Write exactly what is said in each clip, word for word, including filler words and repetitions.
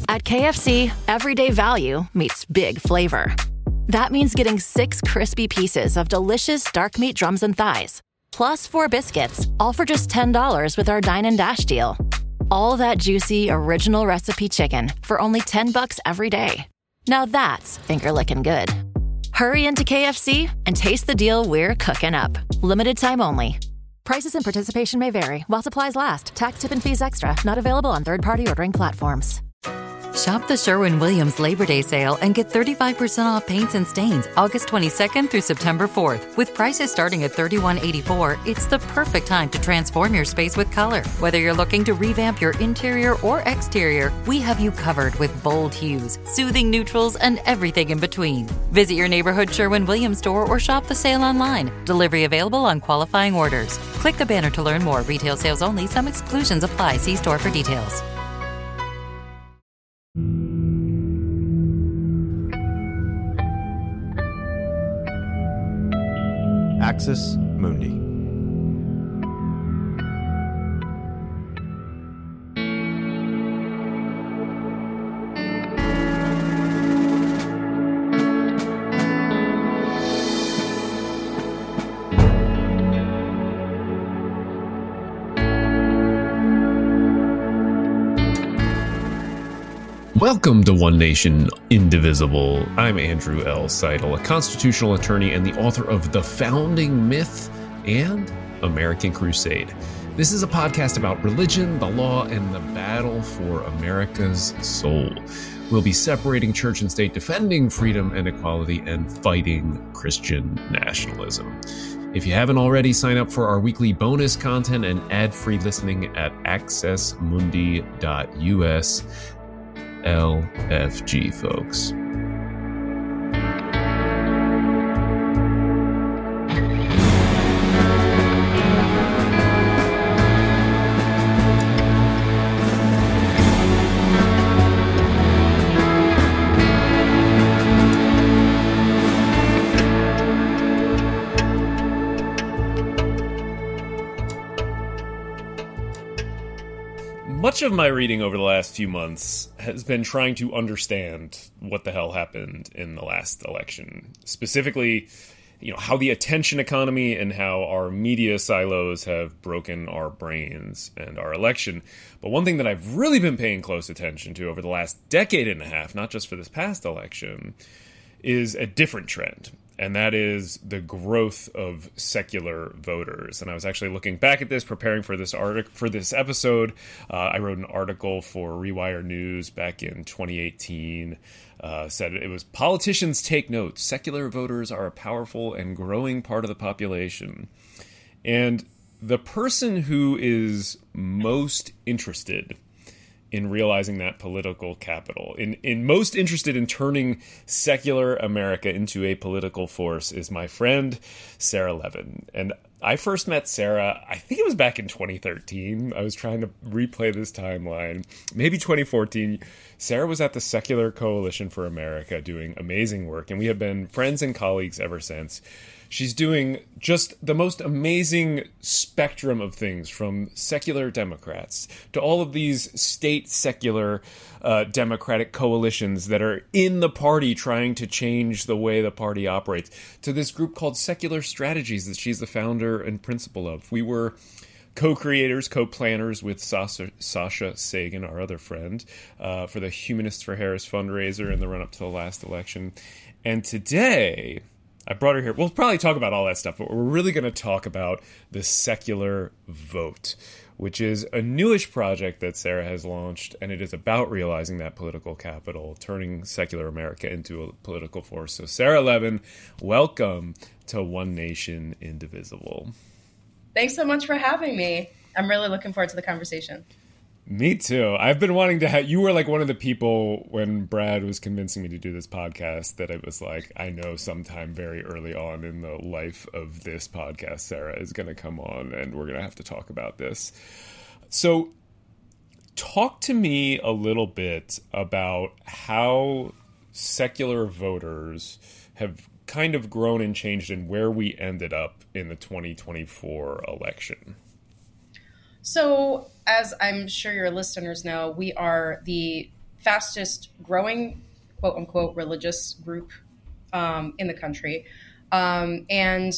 At K F C, everyday value meets big flavor. That means getting six crispy pieces of delicious dark meat drums and thighs, plus four biscuits, all for just ten dollars with our Dine and Dash deal. All that juicy, original recipe chicken for only ten bucks every day. Now that's finger-licking good. Hurry into K F C and taste the deal we're cooking up. Limited time only. Prices and participation may vary while supplies last. Tax, tip, and fees extra. Not available on third-party ordering platforms. Shop the Sherwin-Williams Labor Day sale and get thirty-five percent off paints and stains August twenty-second through September fourth. With prices starting at thirty-one eighty-four, it's the perfect time to transform your space with color. Whether you're looking to revamp your interior or exterior, we have you covered with bold hues, soothing neutrals, and everything in between. Visit your neighborhood Sherwin-Williams store or shop the sale online. Delivery available on qualifying orders. Click the banner to learn more. Retail sales only. Some exclusions apply. See store for details. Axis Mundi. Welcome to One Nation Indivisible. I'm Andrew L. Seidel, a constitutional attorney and the author of The Founding Myth and American Crusade. This is a podcast about religion, the law, and the battle for America's soul. We'll be separating church and state, defending freedom and equality, and fighting Christian nationalism. If you haven't already, sign up for our weekly bonus content and ad-free listening at access mundi dot u s. L F G, folks. Much of my reading over the last few months has been trying to understand what the hell happened in the last election. Specifically, you know, how the attention economy and how our media silos have broken our brains and our election. But one thing that I've really been paying close attention to over the last decade and a half, not just for this past election, is a different trend. And that is the growth of secular voters. And I was actually looking back at this, preparing for this article for this episode. Uh, I wrote an article for Rewire News back in twenty eighteen. Uh, said it was "Politicians Take Note. Secular voters are a powerful and growing part of the population." And the person who is most interested in realizing that political capital, in, in most interested in turning secular America into a political force, is my friend, Sarah Levin. And I first met Sarah, I think it was back in twenty thirteen. I was trying to replay this timeline. Maybe twenty fourteen. Sarah was at the Secular Coalition for America doing amazing work, and we have been friends and colleagues ever since. She's doing just the most amazing spectrum of things, from secular Democrats to all of these state secular uh, Democratic coalitions that are in the party trying to change the way the party operates, to this group called Secular Strategies that she's the founder and principal of. We were co-creators, co-planners with Sasha, Sasha Sagan, our other friend, uh, for the Humanists for Harris fundraiser in the run-up to the last election. And today, I brought her here. We'll probably talk about all that stuff, but we're really going to talk about the secular vote, which is a newish project that Sarah has launched, and it is about realizing that political capital, turning secular America into a political force. So Sarah Levin, welcome to One Nation Indivisible. Thanks so much for having me. I'm really looking forward to the conversation. Me too. I've been wanting to have, you were like one of the people when Brad was convincing me to do this podcast that it was like, I know sometime very early on in the life of this podcast, Sarah is going to come on and we're going to have to talk about this. So talk to me a little bit about how secular voters have kind of grown and changed and where we ended up in the twenty twenty-four election. So, as I'm sure your listeners know, we are the fastest growing, quote unquote, religious group um, in the country. Um, and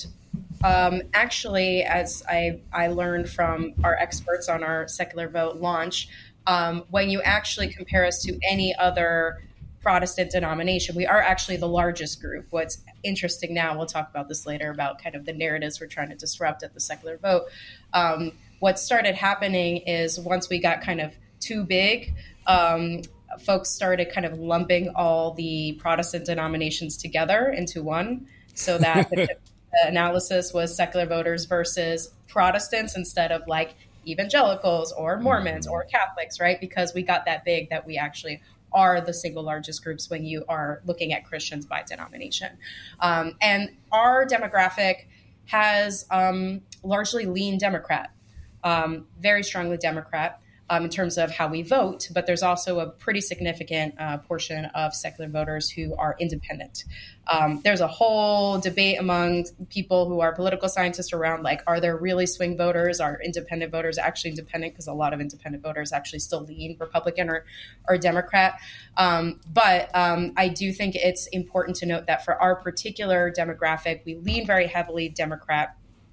um, actually, as I, I learned from our experts on our Secular Vote launch, um, when you actually compare us to any other Protestant denomination, we are actually the largest group. What's interesting now, we'll talk about this later, about kind of the narratives we're trying to disrupt at the Secular Vote. Um, what started happening is once we got kind of too big, um, folks started kind of lumping all the Protestant denominations together into one, so that the, the analysis was secular voters versus Protestants instead of like evangelicals or Mormons or Catholics, right? Because we got that big that we actually are the single largest groups when you are looking at Christians by denomination. Um, and our demographic has um, largely lean Democrat, um, very strongly Democrat um, in terms of how we vote, but there's also a pretty significant uh, portion of secular voters who are independent. Um, there's a whole debate among people who are political scientists around, like, are there really swing voters? Are independent voters actually independent? Because a lot of independent voters actually still lean Republican or, or Democrat. Um, but um, I do think it's important to note that for our particular demographic, we lean very heavily Democrat.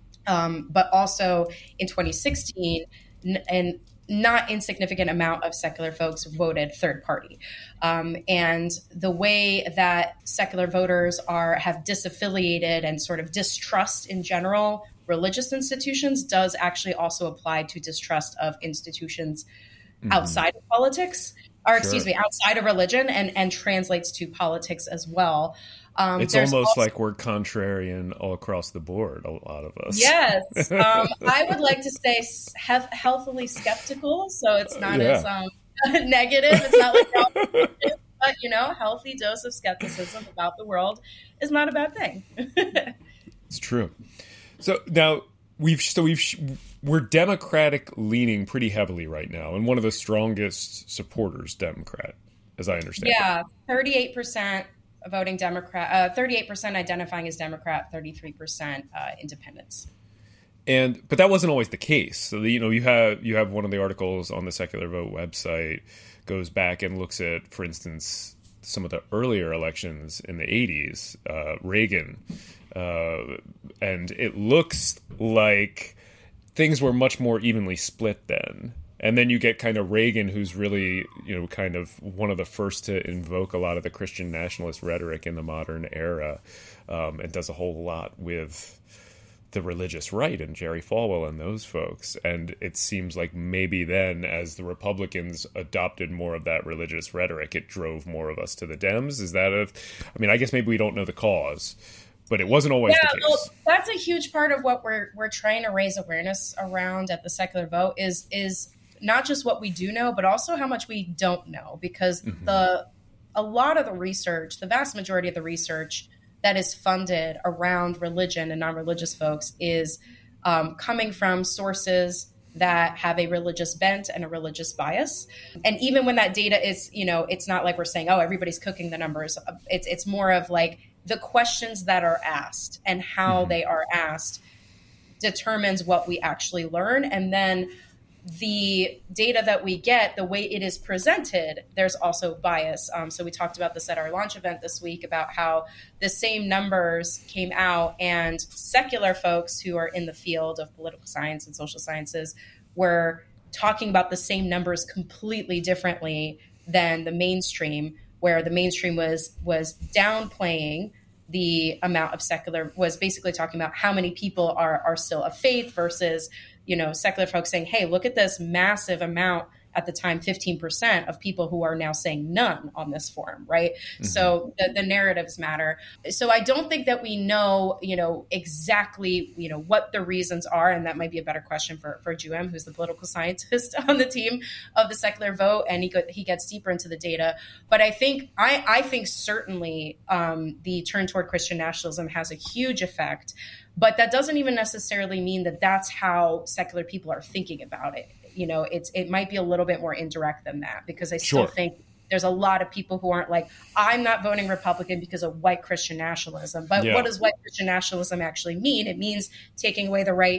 Um, but also in twenty sixteen, n- and not insignificant amount of secular folks voted third party. Um, and the way that secular voters are have disaffiliated and sort of distrust in general religious institutions does actually also apply to distrust of institutions mm-hmm. outside of politics, or excuse sure. me, outside of religion, and, and translates to politics as well. Um, it's almost also, like we're contrarian all across the board, a lot of us. Yes. Um, I would like to say he- healthily skeptical, so it's not yeah. as um, negative. It's not like, but, you know, healthy dose of skepticism about the world is not a bad thing. It's true. So now we've, so we've, we're Democratic leaning pretty heavily right now, and one of the strongest supporters, Democrat, as I understand. Yeah, thirty-eight percent. Voting Democrat, uh, thirty-eight percent identifying as Democrat, thirty-three percent uh, independents. And but that wasn't always the case. So the, you know, you have you have one of the articles on the Secular Vote website goes back and looks at, for instance, some of the earlier elections in the eighties, uh, Reagan, uh, and it looks like things were much more evenly split then. And then you get kind of Reagan, who's really, you know, kind of one of the first to invoke a lot of the Christian nationalist rhetoric in the modern era, um, and does a whole lot with the religious right and Jerry Falwell and those folks. And it seems like maybe then, as the Republicans adopted more of that religious rhetoric, it drove more of us to the Dems. Is that a, I mean, I guess maybe we don't know the cause, but it wasn't always yeah, the case. Well, that's a huge part of what we're we're trying to raise awareness around at the Secular Vote is is not just what we do know, but also how much we don't know, because mm-hmm. the a lot of the research, the vast majority of the research that is funded around religion and non-religious folks is um, coming from sources that have a religious bent and a religious bias. And even when that data is, you know, it's not like we're saying, oh, everybody's cooking the numbers. It's it's more of like the questions that are asked and how mm-hmm. they are asked determines what we actually learn. And then the data that we get, the way it is presented, there's also bias. Um, so we talked about this at our launch event this week about how the same numbers came out and secular folks who are in the field of political science and social sciences were talking about the same numbers completely differently than the mainstream, where the mainstream was was downplaying the amount of secular, was basically talking about how many people are are still of faith versus, you know, secular folks saying, hey, look at this massive amount, at the time, fifteen percent of people who are now saying none on this forum, right? Mm-hmm. So the, the narratives matter. So I don't think that we know, you know, exactly, you know, what the reasons are. And that might be a better question for, for Juem, who's the political scientist on the team of the Secular Vote. And he go, he gets deeper into the data. But I think, I, I think certainly um, the turn toward Christian nationalism has a huge effect. But that doesn't even necessarily mean that that's how secular people are thinking about it. You know, it's it might be a little bit more indirect than that, because I still Sure. think there's a lot of people who aren't like, I'm not voting Republican because of white Christian nationalism. But Yeah. what does white Christian nationalism actually mean? It means taking away the rights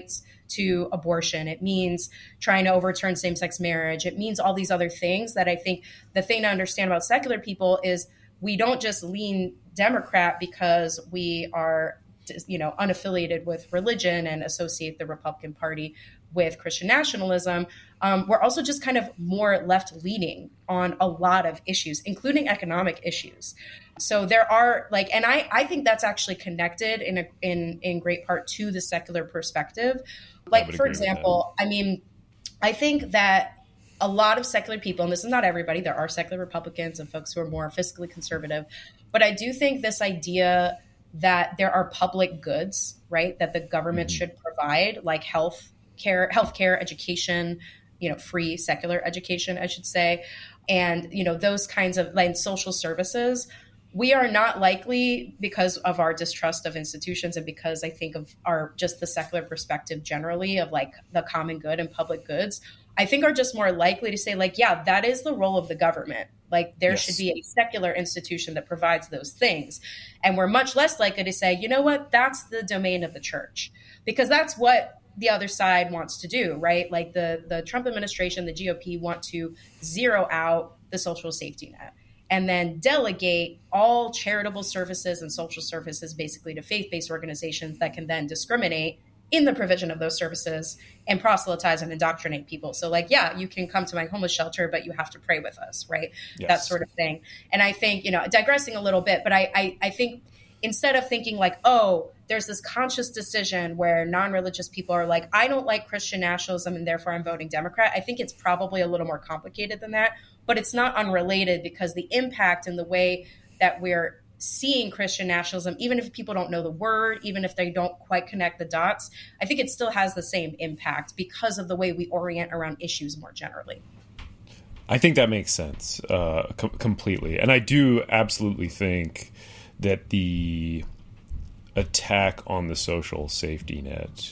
to abortion. It means trying to overturn same-sex marriage. It means all these other things that I think the thing to understand about secular people is we don't just lean Democrat because we are, you know, unaffiliated with religion and associate the Republican Party with Christian nationalism. Um, we're also just kind of more left-leaning on a lot of issues, including economic issues. So there are like, and I, I think that's actually connected in a, in in great part to the secular perspective. Like, for example, I mean, I think that a lot of secular people, and this is not everybody, there are secular Republicans and folks who are more fiscally conservative, but I do think this idea that there are public goods, right, that the government mm-hmm. should provide, like health care, healthcare, education, you know, free secular education, I should say, and, you know, those kinds of like social services. We are not likely, because of our distrust of institutions and because I think of our just the secular perspective generally of like the common good and public goods, I think are just more likely to say like, yeah, that is the role of the government. Like there yes. should be a secular institution that provides those things. And we're much less likely to say, you know what, that's the domain of the church, because that's what the other side wants to do, right? Like the, the Trump administration, the G O P want to zero out the social safety net and then delegate all charitable services and social services basically to faith-based organizations that can then discriminate in the provision of those services and proselytize and indoctrinate people. So like, yeah, you can come to my homeless shelter, but you have to pray with us, right? Yes. That sort of thing. And I think, you know, digressing a little bit, but I, I, I think instead of thinking like, oh, there's this conscious decision where non-religious people are like, I don't like Christian nationalism and therefore I'm voting Democrat. I think it's probably a little more complicated than that, but it's not unrelated because the impact and the way that we're seeing Christian nationalism, even if people don't know the word, even if they don't quite connect the dots, I think it still has the same impact because of the way we orient around issues more generally. I think that makes sense uh, com- completely. And I do absolutely think that the attack on the social safety net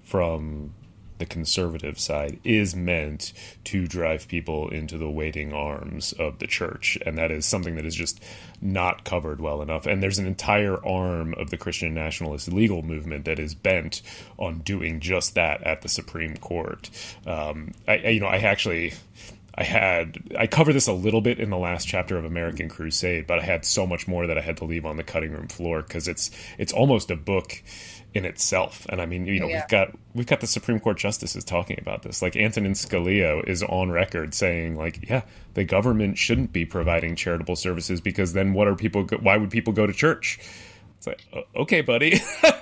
from the conservative side is meant to drive people into the waiting arms of the church. And that is something that is just not covered well enough. And there's an entire arm of the Christian nationalist legal movement that is bent on doing just that at the Supreme Court. Um, I, you know, I actually... I had, I covered this a little bit in the last chapter of American Crusade, but I had so much more that I had to leave on the cutting room floor because it's, it's almost a book in itself. And I mean, you know, yeah. we've got, we've got the Supreme Court justices talking about this. Like Antonin Scalia is on record saying like, yeah, the government shouldn't be providing charitable services because then what are people, go- why would people go to church? It's like, okay, buddy.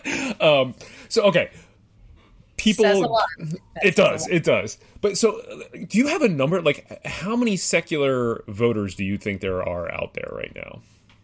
um, so, okay. People, says a lot. It does, it does. But so, do you have a number? Like, how many secular voters do you think there are out there right now?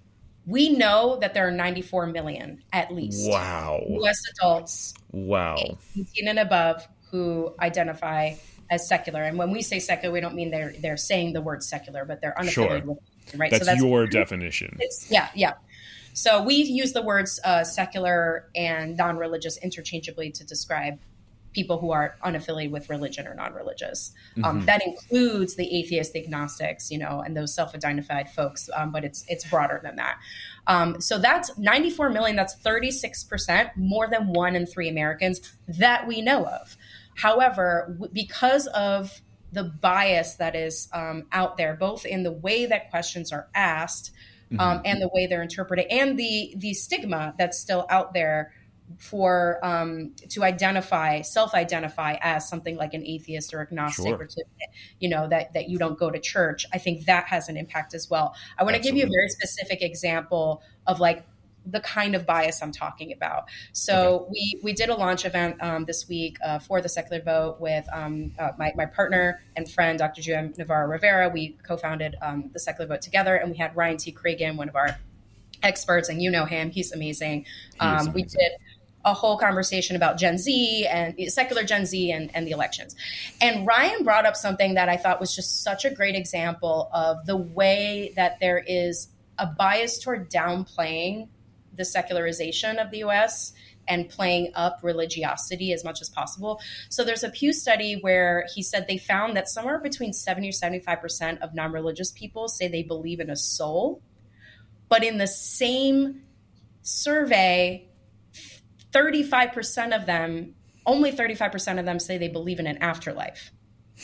We know that there are ninety-four million at least. Wow. U S adults. Wow. eighteen and above who identify as secular. And when we say secular, we don't mean they're they're saying the word secular, but they're unaffiliated sure. with it, right? That's, so that's your definition. It's, yeah, yeah. So we use the words uh, secular and non-religious interchangeably to describe people who are unaffiliated with religion or non-religious. Mm-hmm. Um, that includes the atheists, the agnostics, you know, and those self-identified folks, um, but it's it's broader than that. Um, so that's ninety-four million, that's thirty-six percent, more than one in three Americans that we know of. However, w- because of the bias that is um, out there, both in the way that questions are asked um, mm-hmm. and the way they're interpreted, and the the stigma that's still out there for um, to identify, self-identify as something like an atheist or agnostic, sure. or to, you know, that that you don't go to church. I think that has an impact as well. I want to give you a very specific example of like the kind of bias I'm talking about. So okay. we we did a launch event um, this week uh, for the Secular Vote with um, uh, my, my partner and friend, Doctor Juan Navarro Rivera. We co-founded um, the Secular Vote together, and we had Ryan T. Cragen, one of our experts, and you know him. He's amazing. He um, amazing. We did a whole conversation about Gen Z and secular Gen Z and, and the elections. And Ryan brought up something that I thought was just such a great example of the way that there is a bias toward downplaying the secularization of the U S and playing up religiosity as much as possible. So there's a Pew study where he said they found that somewhere between seventy or seventy-five percent of non-religious people say they believe in a soul. But in the same survey, thirty-five percent of them only thirty-five percent of them say they believe in an afterlife.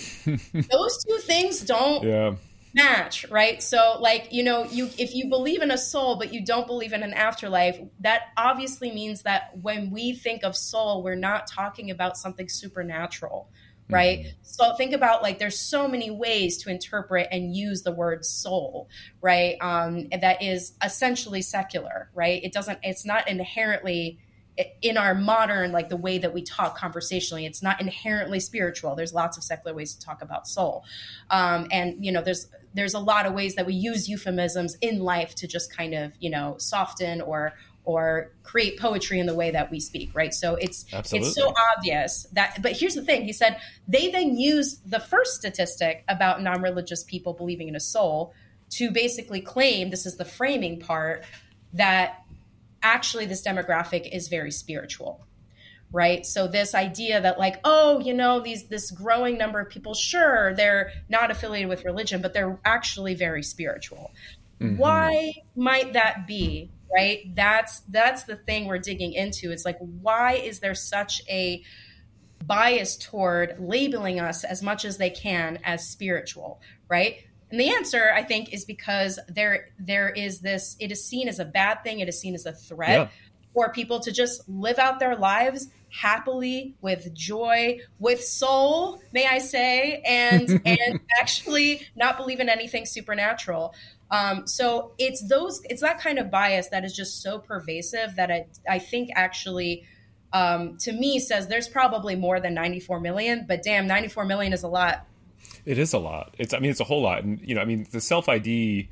Those two things don't yeah. match, right? So like, you know, you if you believe in a soul, but you don't believe in an afterlife, that obviously means that when we think of soul, we're not talking about something supernatural, right? Mm-hmm. So think about like, there's so many ways to interpret and use the word soul, right? Um, that is essentially secular, right? It doesn't, it's not inherently in our modern, like the way that we talk conversationally, it's not inherently spiritual. There's lots of secular ways to talk about soul. Um, and, you know, there's, there's a lot of ways that we use euphemisms in life to just kind of, you know, soften or, or create poetry in the way that we speak. Right. So it's, Absolutely. It's so obvious that, but here's the thing. He said, they then used the first statistic about non-religious people believing in a soul to basically claim, this is the framing part, that actually this demographic is very spiritual, right? So this idea that like, oh, you know, these this growing number of people, sure, they're not affiliated with religion, but they're actually very spiritual. Mm-hmm. Why might that be, right? That's that's the thing we're digging into. It's like, why is there such a bias toward labeling us as much as they can as spiritual, right? And the answer, I think, is because there there is this, it is seen as a bad thing. It is seen as a threat yeah. for people to just live out their lives happily, with joy, with soul, may I say, and and actually not believe in anything supernatural. Um, so it's those, it's that kind of bias that is just so pervasive that I, I think actually, um, to me, says there's probably more than ninety-four million, but damn, ninety-four million is a lot. It is a lot. It's, I mean, it's a whole lot. And, you know, I mean, the self-I D,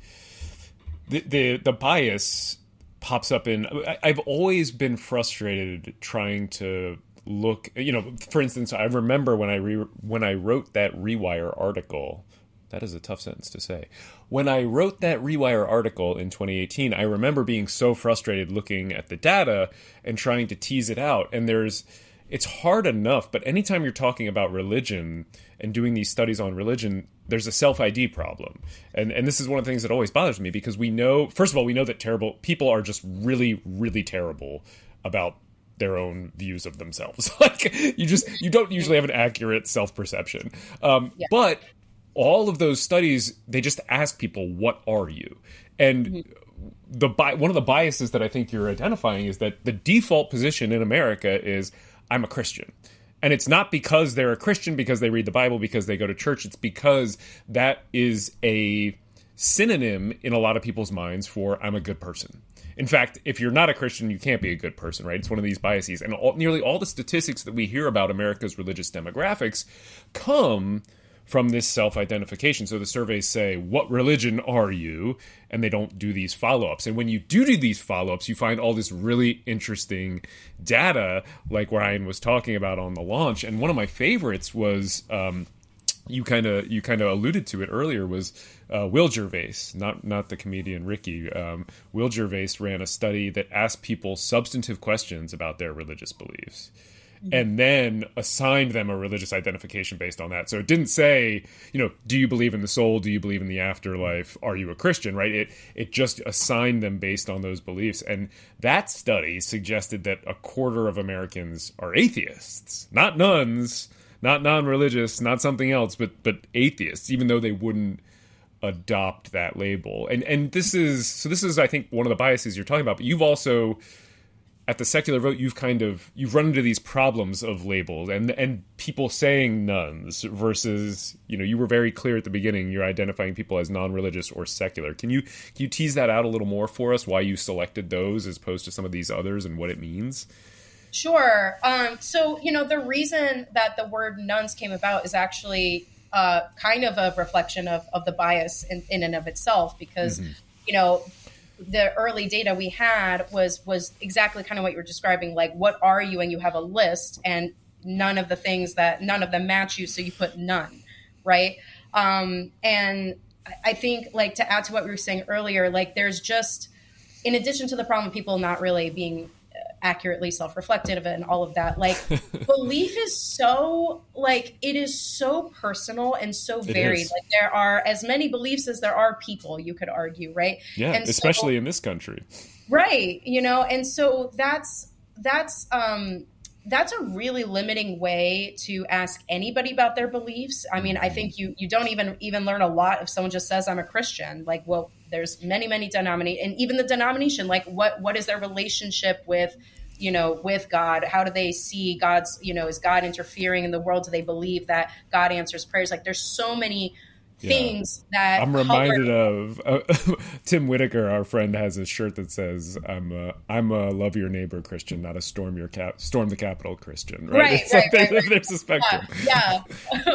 the, the, the bias pops up in, I, I've always been frustrated trying to look, you know, for instance, I remember when I re, when I wrote that Rewire article, that is a tough sentence to say. When I wrote that Rewire article in twenty eighteen, I remember being so frustrated looking at the data and trying to tease it out. And there's, it's hard enough, but anytime you're talking about religion and doing these studies on religion, there's a self-I D problem. And and this is one of the things that always bothers me, because we know, first of all, we know that terrible people are just really, really terrible about their own views of themselves. Like, you just, you don't usually have an accurate self-perception. Um, yeah. But all of those studies, they just ask people, what are you? And mm-hmm. the one of the biases that I think you're identifying is that the default position in America is, I'm a Christian. And it's not because they're a Christian, because they read the Bible, because they go to church. It's because that is a synonym in a lot of people's minds for I'm a good person. In fact, if you're not a Christian, you can't be a good person, right? It's one of these biases. And all, nearly all the statistics that we hear about America's religious demographics come from this self-identification. So the surveys say, what religion are you? And they don't do these follow-ups. And when you do do these follow-ups, you find all this really interesting data, like Ryan was talking about on the launch. And one of my favorites was, um, you kind of you kind of alluded to it earlier, was uh, Will Gervais, not not the comedian Ricky. Um, Will Gervais ran a study that asked people substantive questions about their religious beliefs, and then assigned them a religious identification based on that. So it didn't say, you know, do you believe in the soul? Do you believe in the afterlife? Are you a Christian? Right? It it just assigned them based on those beliefs. And that study suggested that a quarter of Americans are atheists, not nuns, not non-religious, not something else, but but atheists, even though they wouldn't adopt that label. And and this is, so this is, I think, one of the biases you're talking about. But you've also, at the Secular Vote, you've kind of, you've run into these problems of labels and and people saying nuns versus, you know, you were very clear at the beginning, you're identifying people as non-religious or secular. Can you, can you tease that out a little more for us, why you selected those as opposed to some of these others and what it means? Sure. Um, so, you know, the reason that the word nuns came about is actually uh, kind of a reflection of, of the bias in, in and of itself, because, mm-hmm. you know, the early data we had was was exactly kind of what you were describing, like, what are you? And you have a list and none of the things that, none of them match you. So you put none, right? Um, and I think, like, to add to what we were saying earlier, like, there's just, in addition to the problem of people not really being accurately self-reflective and all of that, like, belief is so, like, it is so personal and so varied. Like, there are as many beliefs as there are people, you could argue, right? Yeah, and especially so, in this country. Right. You know, and so that's, that's, um, that's a really limiting way to ask anybody about their beliefs. I mean, I think you you don't even even learn a lot if someone just says I'm a Christian. Like, well, there's many, many denominations, and even the denomination, like what what is their relationship with, you know, with God? How do they see God's, you know, is God interfering in the world? Do they believe that God answers prayers? Like, there's so many things yeah. that I'm reminded of uh, Tim Whitaker, our friend, has a shirt that says I'm a, I'm a love your neighbor Christian, not a storm your cap storm the Capitol Christian, right? Right, it's right, like right, there's, right. there's a spectrum. Yeah, yeah.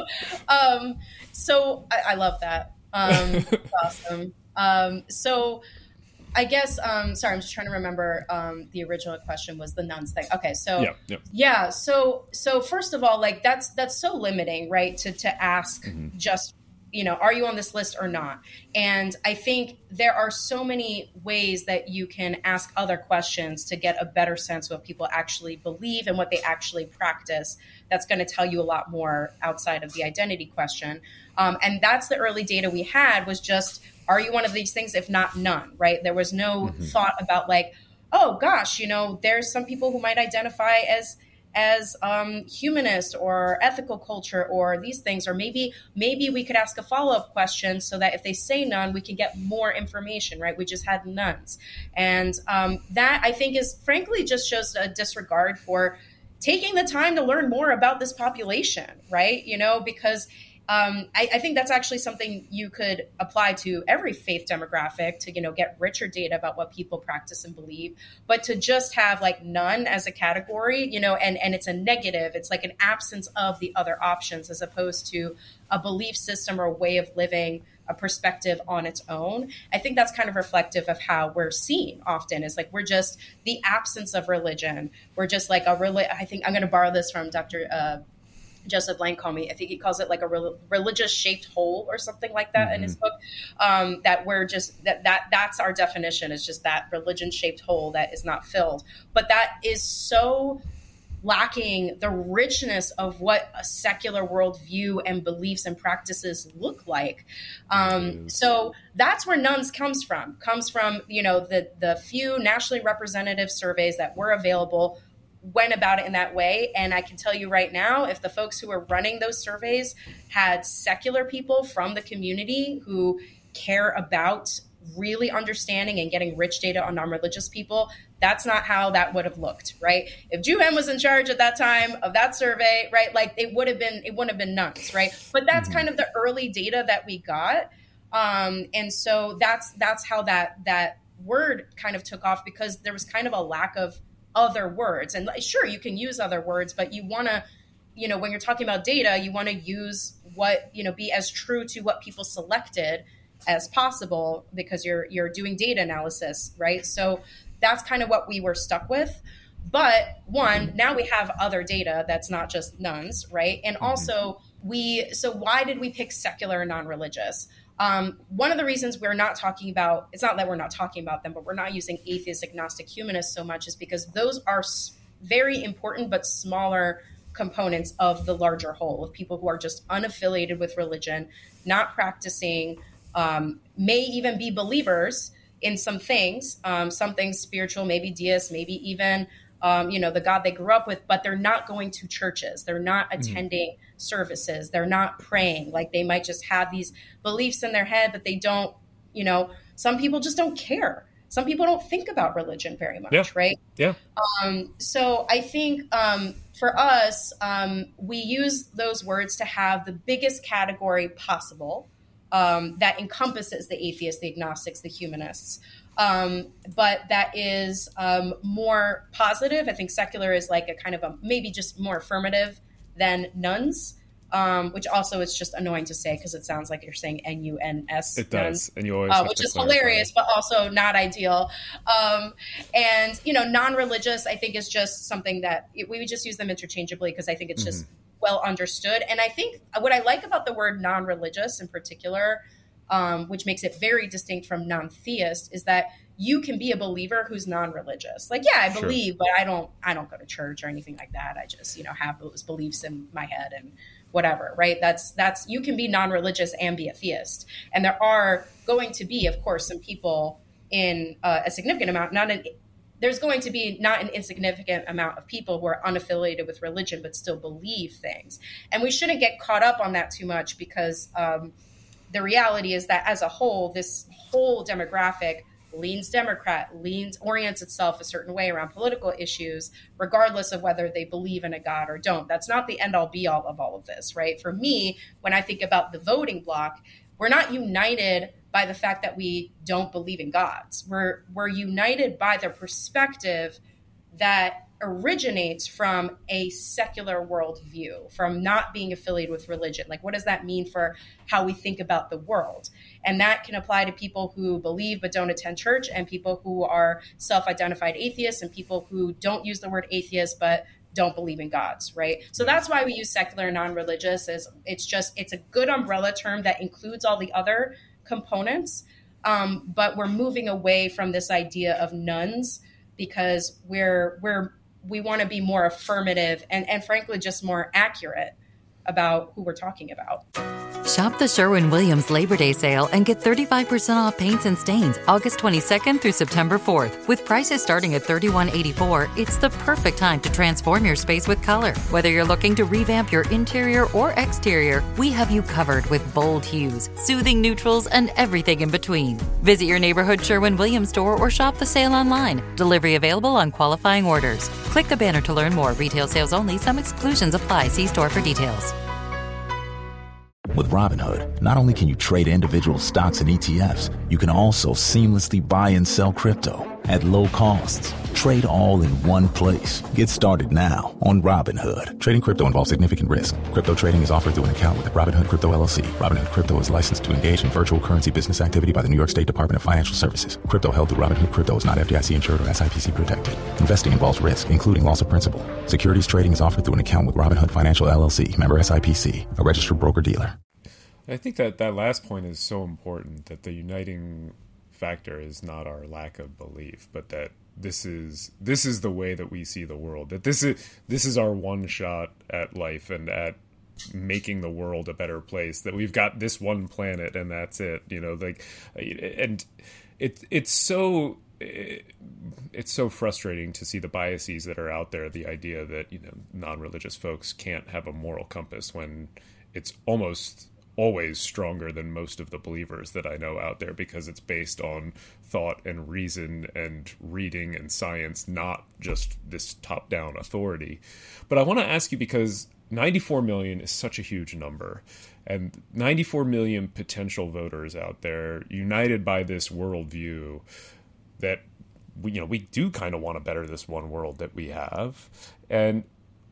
um so I, I love that. um that's awesome. um so I guess um sorry, I'm just trying to remember um the original question was the nuns thing. Okay, so yeah, yeah. yeah so so first of all, like that's that's so limiting, right, to to ask mm-hmm. just, you know, are you on this list or not? And I think there are so many ways that you can ask other questions to get a better sense of what people actually believe and what they actually practice. That's going to tell you a lot more outside of the identity question. Um, and that's the early data we had, was just, are you one of these things? If not, none, right? There was no mm-hmm. thought about like, oh gosh, you know, there's some people who might identify as as um, humanist or ethical culture or these things, or maybe maybe we could ask a follow-up question so that if they say none, we can get more information, right? We just had nuns. And um, that, I think, is frankly just shows a disregard for taking the time to learn more about this population, right? You know, because Um, I, I think that's actually something you could apply to every faith demographic to, you know, get richer data about what people practice and believe. But to just have like none as a category, you know, and, and it's a negative, it's like an absence of the other options as opposed to a belief system or a way of living, a perspective on its own. I think that's kind of reflective of how we're seen often, is like we're just the absence of religion. We're just like a reli- I think I'm going to borrow this from Doctor Uh, Joseph Langkomi. I think he calls it like a re- religious shaped hole or something like that mm-hmm. in his book. Um, that we're just that that that's our definition, is just that religion shaped hole that is not filled. But that is so lacking the richness of what a secular worldview and beliefs and practices look like. Um, so that's where nuns comes from. Comes from, you know, the the few nationally representative surveys that were available went about it in that way. And I can tell you right now, if the folks who were running those surveys had secular people from the community who care about really understanding and getting rich data on non-religious people, that's not how that would have looked, right? If Juven was in charge at that time of that survey, right, like it would have been, it wouldn't have been nuns, right? But that's mm-hmm. kind of the early data that we got. Um, and so that's that's how that that word kind of took off, because there was kind of a lack of other words. And sure, you can use other words, but you want to, you know, when you're talking about data, you want to use what, you know, be as true to what people selected as possible, because you're you're doing data analysis, right? So that's kind of what we were stuck with. But one, now we have other data that's not just nuns, right? And also we, so why did we pick secular and non-religious? Um, one of the reasons we're not talking about, it's not that we're not talking about them, but we're not using atheist, agnostic, humanist so much, is because those are very important but smaller components of the larger whole of people who are just unaffiliated with religion, not practicing, um, may even be believers in some things, um, some things spiritual, maybe deist, maybe even Um, you know, the God they grew up with, but they're not going to churches. They're not attending mm-hmm. services. They're not praying. Like, they might just have these beliefs in their head, but they don't, you know, some people just don't care. Some people don't think about religion very much, yeah. right? Yeah. Um, so I think um, for us, um, we use those words to have the biggest category possible um, that encompasses the atheists, the agnostics, the humanists. Um, but that is um, more positive. I think secular is like a kind of a maybe just more affirmative than nuns, um, which also is just annoying to say because it sounds like you're saying N U N S. It does, nuns, and you always uh, which is clarify. Hilarious, but also not ideal. Um, and you know, non-religious, I think, is just something that it, we would just use them interchangeably because I think it's just mm-hmm. well understood. And I think what I like about the word non-religious in particular, Um, which makes it very distinct from non-theist, is that you can be a believer who's non-religious. Like, yeah, I sure. believe, but I don't, I don't go to church or anything like that. I just, you know, have those beliefs in my head and whatever, right? That's, that's, you can be non-religious and be a theist. And there are going to be, of course, some people in uh, a significant amount, not an, there's going to be not an insignificant amount of people who are unaffiliated with religion but still believe things. And we shouldn't get caught up on that too much, because um, the reality is that as a whole, this whole demographic leans Democrat, leans, orients itself a certain way around political issues, regardless of whether they believe in a God or don't. That's not the end all be all of all of this, right? For me, when I think about the voting bloc, we're not united by the fact that we don't believe in gods. We're we're united by the perspective that originates from a secular worldview, from not being affiliated with religion. Like, what does that mean for how we think about the world? And that can apply to people who believe but don't attend church, and people who are self-identified atheists, and people who don't use the word atheist but don't believe in gods, right? So that's why we use secular and non-religious. Is it's just, it's a good umbrella term that includes all the other components, um, but we're moving away from this idea of nuns, because we're we're we want to be more affirmative and, and frankly just more accurate about who we're talking about. Shop the Sherwin-Williams Labor Day sale and get thirty-five percent off paints and stains August twenty-second through September fourth. With prices starting at thirty-one eighty-four, it's the perfect time to transform your space with color. Whether you're looking to revamp your interior or exterior, we have you covered with bold hues, soothing neutrals, and everything in between. Visit your neighborhood Sherwin-Williams store or shop the sale online. Delivery available on qualifying orders. Click the banner to learn more. Retail sales only. Some exclusions apply. See store for details. With Robinhood, not only can you trade individual stocks and E T Fs, you can also seamlessly buy and sell crypto at low costs. Trade all in one place. Get started now on Robinhood. Trading crypto involves significant risk. Crypto trading is offered through an account with Robinhood Crypto L L C. Robinhood Crypto is licensed to engage in virtual currency business activity by the New York State Department of Financial Services. Crypto held through Robinhood Crypto is not F D I C insured or S I P C protected. Investing involves risk, including loss of principal. Securities trading is offered through an account with Robinhood Financial L L C, member S I P C, a registered broker-dealer. I think that that last point is so important, that the uniting factor is not our lack of belief, but that this is this is the way that we see the world, that this is this is our one shot at life and at making the world a better place, that we've got this one planet and that's it, you know, like, and it it's so it, it's so frustrating to see the biases that are out there, the idea that, you know, non-religious folks can't have a moral compass, when it's almost always stronger than most of the believers that I know out there, because it's based on thought and reason and reading and science, not just this top-down authority. But I want to ask you, because ninety-four million is such a huge number, and ninety-four million potential voters out there united by this worldview that we, you know, we do kind of want to better this one world that we have. And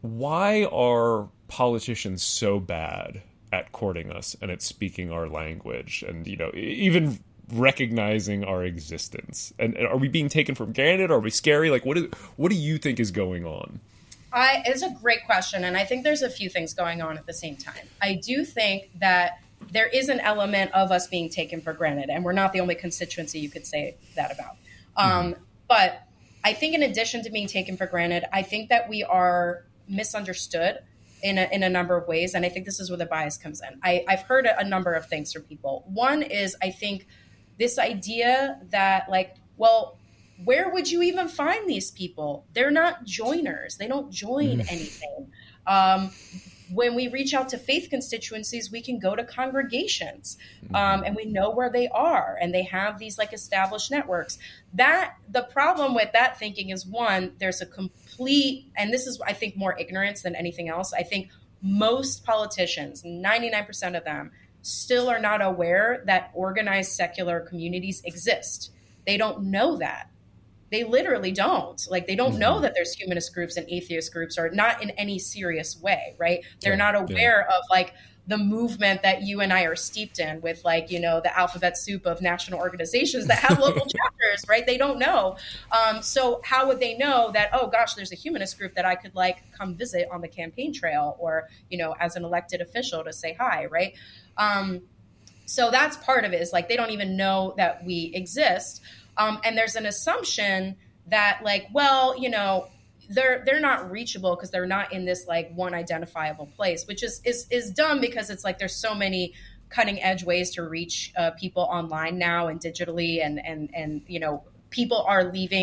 why are politicians so bad at courting us and at speaking our language, and, you know, even recognizing our existence? And are we being taken for granted? Are we scary? Like, what is, what do you think is going on? I, it's a great question. And I think there's a few things going on at the same time. I do think that there is an element of us being taken for granted, and we're not the only constituency you could say that about. Um, mm-hmm. But I think in addition to being taken for granted, I think that we are misunderstood in a, in a number of ways. And I think this is where the bias comes in. I, I've heard a, a number of things from people. One is, I think this idea that, like, well, where would you even find these people? They're not joiners. They don't join anything. Um, when we reach out to faith constituencies, we can go to congregations, um, and we know where they are, and they have these like established networks. That the problem with that thinking is, one, there's a complete, and this is, I think, more ignorance than anything else. I think most politicians, ninety-nine percent of them, still are not aware that organized secular communities exist. They don't know that. They literally don't. Like, they don't mm-hmm. know that there's humanist groups and atheist groups, or not in any serious way, right? They're yeah, not aware yeah. of, like, the movement that you and I are steeped in with, like, you know, the alphabet soup of national organizations that have local chapters, right? They don't know. Um, so how would they know that, oh, gosh, there's a humanist group that I could, like, come visit on the campaign trail, or, you know, as an elected official to say hi, right? Um, so that's part of it, is, like, they don't even know that we exist. Um, and there's an assumption that, like, well, you know, they're they're not reachable because they're not in this, like, one identifiable place, which is is is dumb, because it's like there's so many cutting edge ways to reach uh, people online now and digitally, and and and you know, people are leaving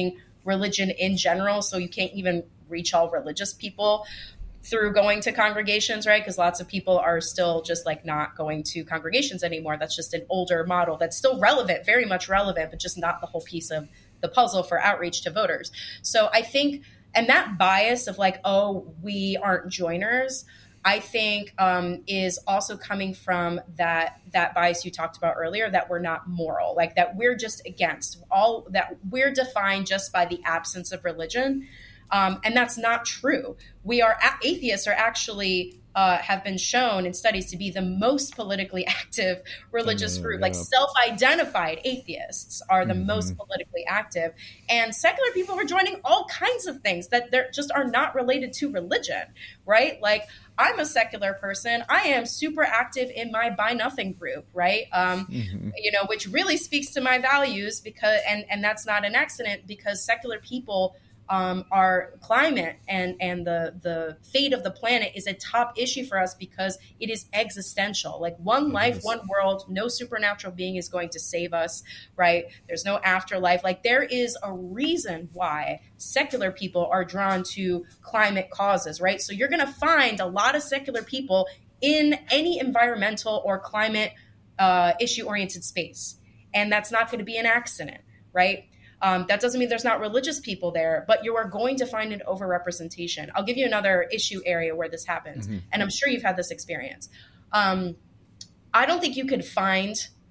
religion in general. So you can't even reach all religious people through going to congregations, right? Because lots of people are still just like not going to congregations anymore. That's just an older model that's still relevant, very much relevant, but just not the whole piece of the puzzle for outreach to voters. So I think, and that bias of like, oh, we aren't joiners, I think um, is also coming from that that bias you talked about earlier, that we're not moral, like that we're just against all, that we're defined just by the absence of religion. Um, and that's not true. We are atheists are actually uh, have been shown in studies to be the most politically active religious mm, group. Yeah. Like self-identified atheists are the mm-hmm. most politically active, and secular people are joining all kinds of things that they're just are not related to religion, right? Like I'm a secular person. I am super active in my Buy Nothing group, right? Um, mm-hmm. You know, which really speaks to my values because, and and that's not an accident because secular people. Um, our climate and, and the, the fate of the planet is a top issue for us because it is existential. Like one life, one world, no supernatural being is going to save us, right? There's no afterlife. Like there is a reason why secular people are drawn to climate causes, right? So you're going to find a lot of secular people in any environmental or climate uh, issue-oriented space. And that's not going to be an accident, right? Um, that doesn't mean there's not religious people there, but you are going to find an overrepresentation. I'll give you another issue area where this happens, mm-hmm. and I'm sure you've had this experience. Um, I don't think you could find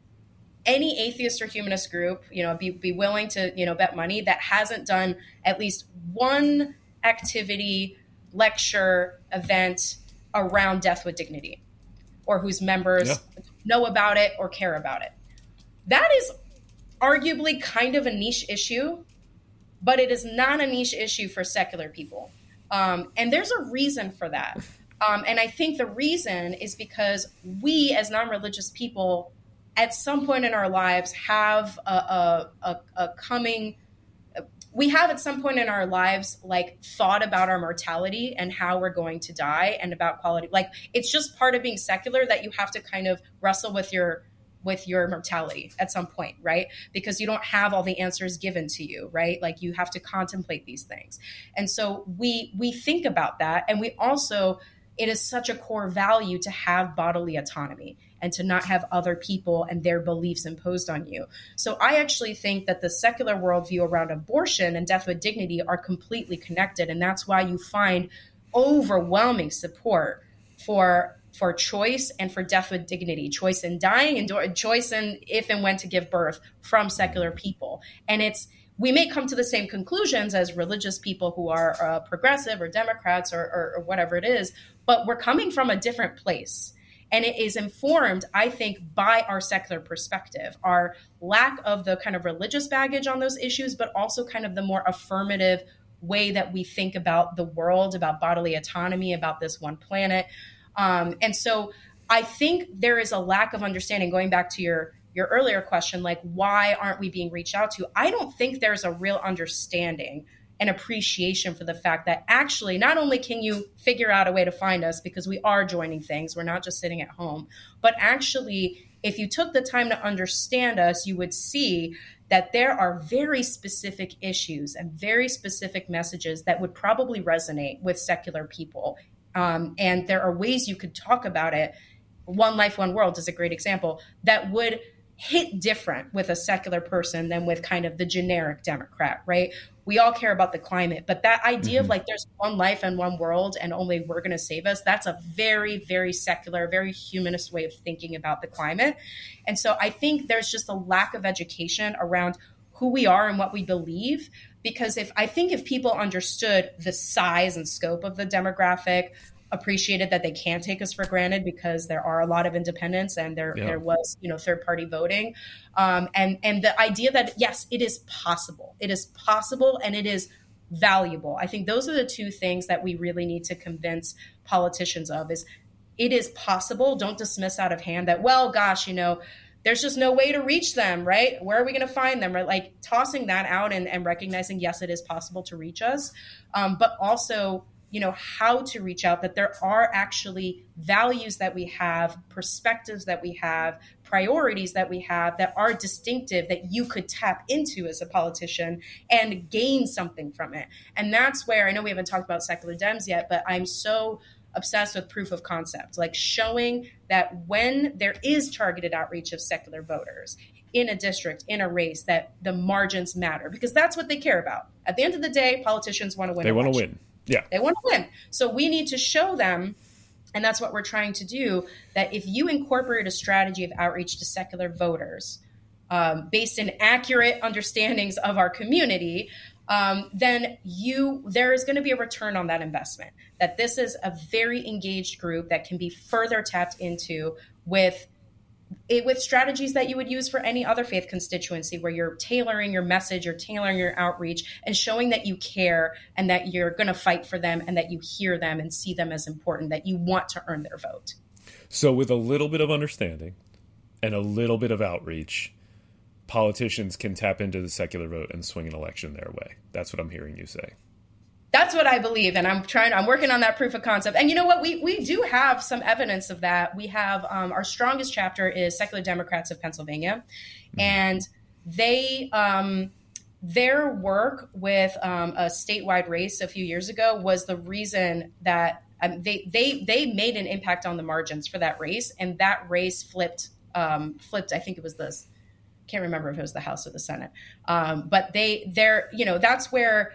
any atheist or humanist group, you know, be, be willing to, you know, bet money that hasn't done at least one activity, lecture, event around death with dignity, or whose members yeah. know about it or care about it. That is arguably kind of a niche issue, but it is not a niche issue for secular people. Um, and there's a reason for that. Um, and I think the reason is because we as non-religious people at some point in our lives have a, a, a, a coming, we have at some point in our lives, like thought about our mortality and how we're going to die and about quality. Like it's just part of being secular that you have to kind of wrestle with your with your mortality at some point, right? Because you don't have all the answers given to you, right? Like you have to contemplate these things. And so we we think about that. And we also, it is such a core value to have bodily autonomy and to not have other people and their beliefs imposed on you. So I actually think that the secular worldview around abortion and death with dignity are completely connected. And that's why you find overwhelming support for for choice and for death with dignity, choice in dying and do- choice in if and when to give birth from secular people. And it's, we may come to the same conclusions as religious people who are uh, progressive or Democrats or, or, or whatever it is, but we're coming from a different place. And it is informed, I think, by our secular perspective, our lack of the kind of religious baggage on those issues, but also kind of the more affirmative way that we think about the world, about bodily autonomy, about this one planet. Um, and so I think there is a lack of understanding, going back to your, your earlier question, like, why aren't we being reached out to? I don't think there's a real understanding and appreciation for the fact that actually not only can you figure out a way to find us because we are joining things, we're not just sitting at home, but actually if you took the time to understand us, you would see that there are very specific issues and very specific messages that would probably resonate with secular people. Um, and there are ways you could talk about it. One Life, One World is a great example that would hit different with a secular person than with kind of the generic Democrat, right? We all care about the climate, but that idea mm-hmm. of like there's one life and one world and only we're going to save us, that's a very, very secular, very humanist way of thinking about the climate. And so I think there's just a lack of education around who we are and what we believe. Because if I think if people understood the size and scope of the demographic, appreciated that they can't take us for granted because there are a lot of independents and there yeah. there was, you know, third party voting. Um, and, and the idea that, yes, it is possible. It is possible and it is valuable. I think those are the two things that we really need to convince politicians of is it is possible. Don't dismiss out of hand that, well, gosh, you know, there's just no way to reach them, right? Where are we going to find them? Right? Like tossing that out and, and recognizing, yes, it is possible to reach us, um, but also, you know, how to reach out, that there are actually values that we have, perspectives that we have, priorities that we have that are distinctive that you could tap into as a politician and gain something from it. And that's where, I know we haven't talked about secular Dems yet, but I'm so obsessed with proof of concept, like showing that when there is targeted outreach of secular voters in a district, in a race, that the margins matter, because that's what they care about. At the end of the day, politicians want to win. They want to win. Yeah. They want to win. So we need to show them, and that's what we're trying to do, that if you incorporate a strategy of outreach to secular voters um, based in accurate understandings of our community, um, then you there is going to be a return on that investment, that this is a very engaged group that can be further tapped into with it, with strategies that you would use for any other faith constituency, where you're tailoring your message, you're tailoring your outreach, and showing that you care and that you're going to fight for them and that you hear them and see them as important, that you want to earn their vote. So with a little bit of understanding and a little bit of outreach, politicians can tap into the secular vote and swing an election their way. That's what I'm hearing you say. That's what I believe, and I'm trying. I'm working on that proof of concept. And you know what? We we do have some evidence of that. We have um, our strongest chapter is Secular Democrats of Pennsylvania, mm-hmm. and they um, their work with um, a statewide race a few years ago was the reason that um, they they they made an impact on the margins for that race, and that race flipped um, flipped. I think it was this. Can't remember if it was the House or the Senate, um, but they they're you know that's where.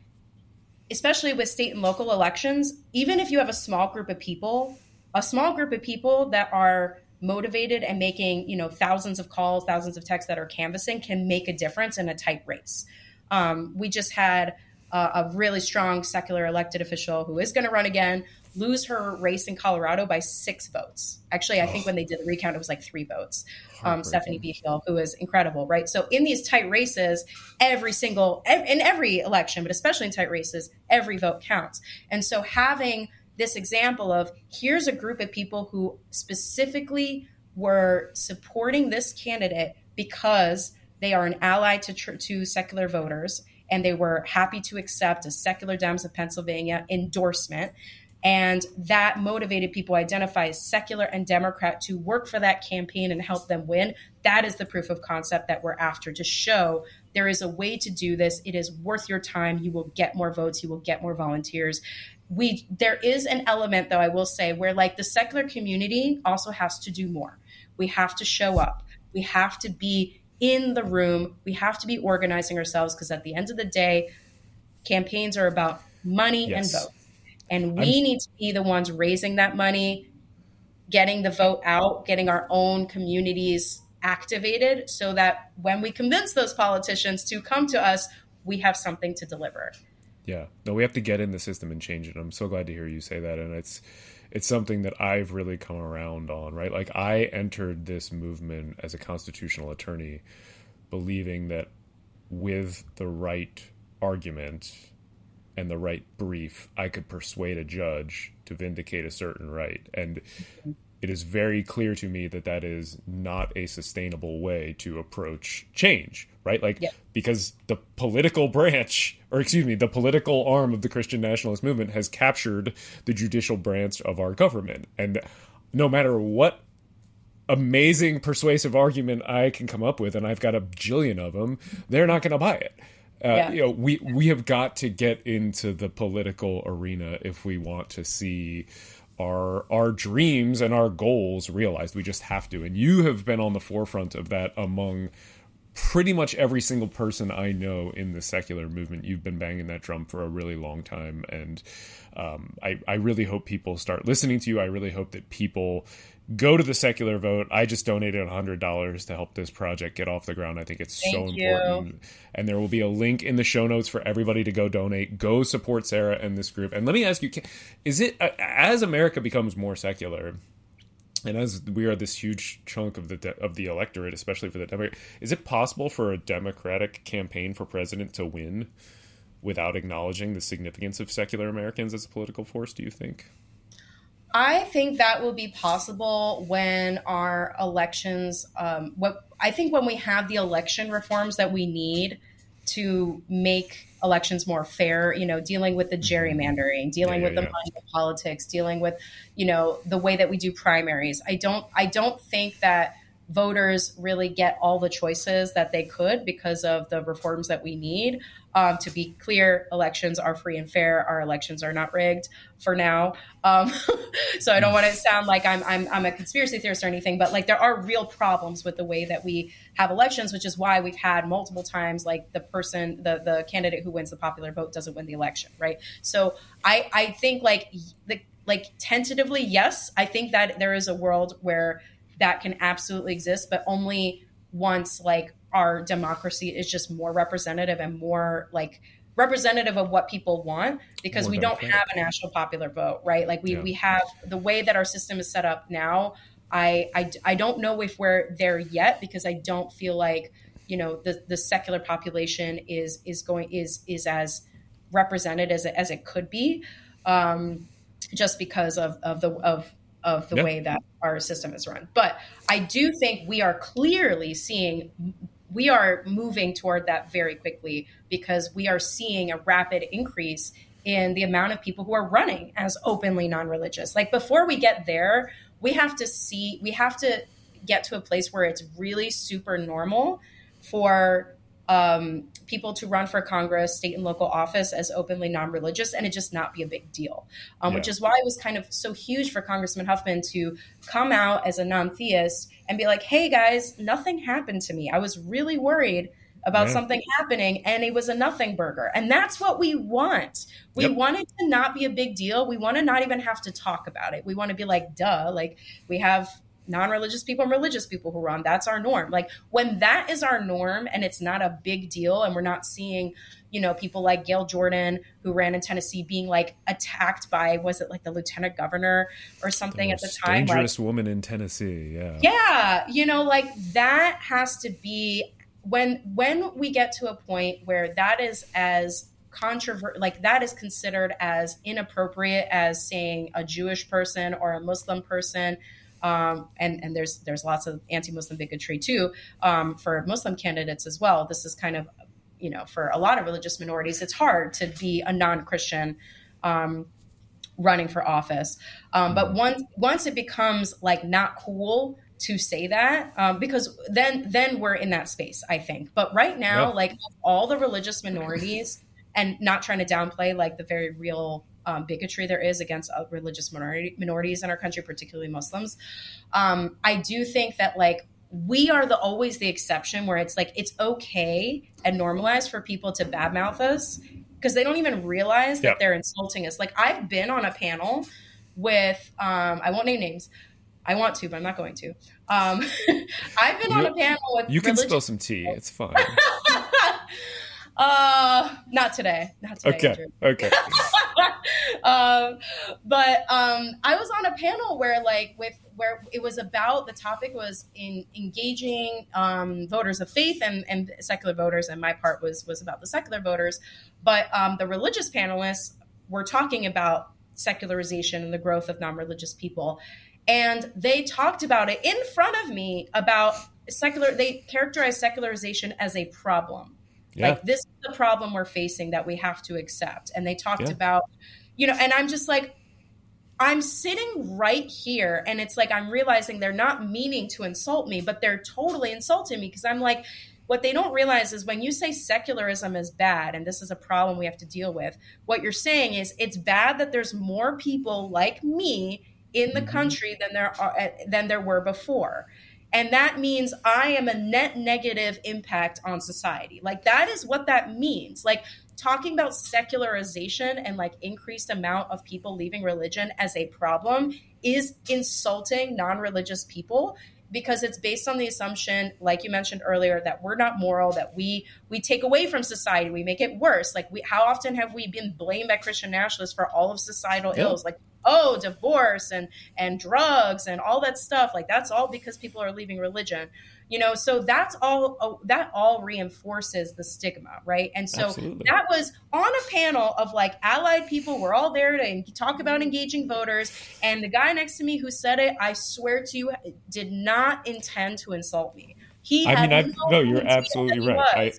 Especially with state and local elections, even if you have a small group of people, a small group of people that are motivated and making, you know, thousands of calls, thousands of texts that are canvassing can make a difference in a tight race. Um, we just had uh, a really strong secular elected official who is going to run again, lose her race in Colorado by six votes. Actually, I oh. think when they did the recount, it was like three votes. Um, Stephanie Beefield, who is incredible, right? So in these tight races, every single, in every election, but especially in tight races, every vote counts. And so having this example of here's a group of people who specifically were supporting this candidate because they are an ally to, tr- to secular voters, and they were happy to accept a Secular Dems of Pennsylvania endorsement. And that motivated people identify as secular and Democrat to work for that campaign and help them win. That is the proof of concept that we're after, to show there is a way to do this. It is worth your time. You will get more votes. You will get more volunteers. We there is an element, though, I will say, where like the secular community also has to do more. We have to show up. We have to be in the room. We have to be organizing ourselves, because at the end of the day, campaigns are about money yes. and vote. And we I'm, need to be the ones raising that money, getting the vote out, getting our own communities activated, so that when we convince those politicians to come to us, we have something to deliver. Yeah. No, we have to get in the system and change it. I'm so glad to hear you say that. And it's it's something that I've really come around on, right? Like, I entered this movement as a constitutional attorney, believing that with the right argument and the right brief, I could persuade a judge to vindicate a certain right. And mm-hmm. it is very clear to me that that is not a sustainable way to approach change, right? Like, yeah. because the political branch, or excuse me, the political arm of the Christian nationalist movement has captured the judicial branch of our government. And no matter what amazing persuasive argument I can come up with, and I've got a jillion of them, they're not going to buy it. Uh, yeah. You know, we, we have got to get into the political arena if we want to see our our dreams and our goals realized. We just have to. And you have been on the forefront of that among pretty much every single person I know in the secular movement. You've been banging that drum for a really long time. And um, I, I really hope people start listening to you. I really hope that people go to the secular vote. I just donated one hundred dollars to help this project get off the ground. I think it's Thank so you. important. And there will be a link in the show notes for everybody to go donate. Go support Sarah and this group. And let me ask you, is it, as America becomes more secular, and as we are this huge chunk of the de- of the electorate, especially for the Democrat, is it possible for a Democratic campaign for president to win without acknowledging the significance of secular Americans as a political force, do you think? I think that will be possible when our elections, um, what I think when we have the election reforms that we need to make elections more fair, you know, dealing with the gerrymandering, dealing yeah, with the yeah. money of politics, dealing with, you know, the way that we do primaries. I don't, I don't think that voters really get all the choices that they could because of the reforms that we need. Um, to be clear, elections are free and fair. Our elections are not rigged for now. Um, so I don't want to sound like I'm, I'm I'm a conspiracy theorist or anything, but like there are real problems with the way that we have elections, which is why we've had multiple times like the person, the the candidate who wins the popular vote doesn't win the election, right? So I I think like the like tentatively, yes, I think that there is a world where that can absolutely exist, but only once like our democracy is just more representative and more like representative of what people want, because more we don't have a national popular vote, right? Like we, yeah. we have the way that our system is set up now. I, I, I don't know if we're there yet, because I don't feel like, you know, the, the secular population is, is going, is, is as represented as it, as it could be, um, just because of, of the, of, of the yep. way that our system is run. But I do think we are clearly seeing, we are moving toward that very quickly, because we are seeing a rapid increase in the amount of people who are running as openly non-religious. Like before we get there, we have to see, we have to get to a place where it's really super normal for um, people to run for Congress, state and local office as openly non-religious, and it just not be a big deal, um, yeah. which is why it was kind of so huge for Congressman Huffman to come out as a non-theist and be like, hey guys, nothing happened to me. I was really worried about yeah. something happening, and it was a nothing burger. And that's what we want. We yep. want it to not be a big deal. We want to not even have to talk about it. We want to be like, duh, like we have non-religious people and religious people who run. That's our norm. Like when that is our norm and it's not a big deal, and we're not seeing, you know, people like Gail Jordan who ran in Tennessee being like attacked by, was it like the lieutenant governor or something at the time? Dangerous like, woman in Tennessee. Yeah. Yeah. You know, like that has to be when, when we get to a point where that is as controversial, like that is considered as inappropriate as saying a Jewish person or a Muslim person. Um, and, and there's there's lots of anti-Muslim bigotry too um, for Muslim candidates as well. This is kind of, you know, for a lot of religious minorities, it's hard to be a non-Christian um, running for office. Um, but once once it becomes like not cool to say that, um, because then then we're in that space, I think. But right now, yep. like all the religious minorities, and not trying to downplay like the very real Um, bigotry there is against uh, religious minority, minorities in our country, particularly Muslims. Um, I do think that like we are the always the exception where it's like it's okay and normalized for people to badmouth us because they don't even realize that yeah. they're insulting us. Like I've been on a panel with, um, I won't name names. I want to, but I'm not going to. Um, I've been you, on a panel with You can spill some tea. It's fine. Uh, not today. Not today. Okay. Andrew. Okay. um, but um, I was on a panel where, like, with where it was about the topic was in engaging um, voters of faith and, and secular voters, and my part was was about the secular voters. But um, the religious panelists were talking about secularization and the growth of non-religious people, and they talked about it in front of me about secular. They characterized secularization as a problem. Yeah. Like this is the problem we're facing that we have to accept. And they talked yeah. about, you know, and I'm just like, I'm sitting right here and it's like, I'm realizing they're not meaning to insult me, but they're totally insulting me because I'm like, what they don't realize is when you say secularism is bad and this is a problem we have to deal with, what you're saying is it's bad that there's more people like me in the mm-hmm. country than there are, than there were before. And that means I am a net negative impact on society. Like that is what that means. Like talking about secularization and like increased amount of people leaving religion as a problem is insulting non-religious people because it's based on the assumption, like you mentioned earlier, that we're not moral, that we we take away from society, we make it worse. Like we, how often have we been blamed by Christian nationalists for all of societal yeah. ills? Like, oh, divorce and and drugs and all that stuff. Like that's all because people are leaving religion, you know, so that's all oh, that all reinforces the stigma. Right. And so Absolutely. That was on a panel of like allied people. We're all there to talk about engaging voters. And the guy next to me who said it, I swear to you, did not intend to insult me. He I had mean, I, no, you're absolutely right. I,